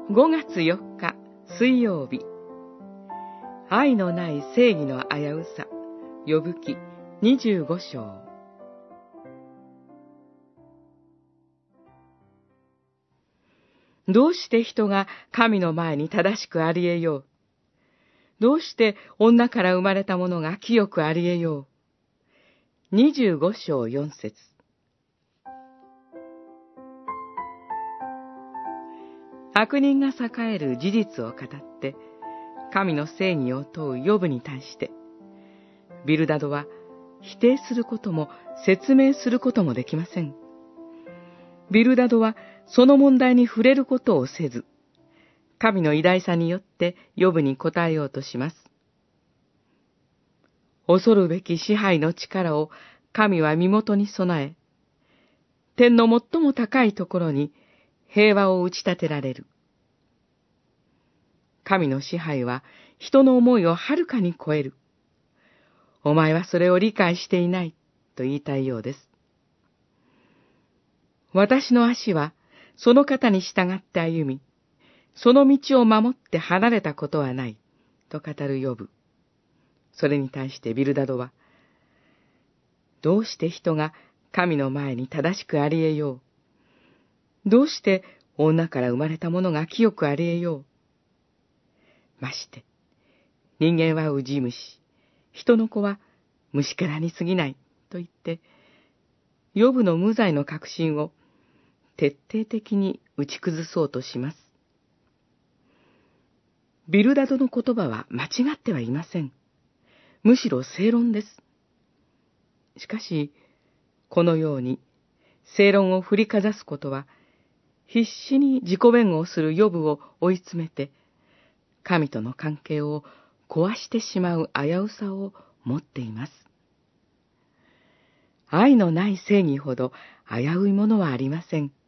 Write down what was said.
5月4日水曜日、愛のない正義の危うさ、ヨブ記25章。どうして人が神の前に正しくあり得よう。どうして女から生まれたものが清くあり得よう。25章4節。悪人が栄える事実を語って、神の正義を問うヨブに対して、ビルダドは否定することも説明することもできません。ビルダドはその問題に触れることをせず、神の偉大さによってヨブに答えようとします。恐るべき支配の力を神は身元に備え、天の最も高いところに平和を打ち立てられる。神の支配は人の思いをはるかに超える。お前はそれを理解していないと言いたいようです。私の足はその方に従って歩み、その道を守って離れたことはないと語るヨブ。それに対してビルダドは、どうして人が神の前に正しくあり得よう。どうして女から生まれたものが清くあり得よう。まして、人間はウジ虫、人の子は虫けらに過ぎないと言って、ヨブの無罪の確信を徹底的に打ち崩そうとします。ビルダドの言葉は間違ってはいません。むしろ正論です。しかし、このように正論を振りかざすことは、必死に自己弁護をするヨブを追い詰めて、神との関係を壊してしまう危うさを持っています。愛のない正義ほど危ういものはありません。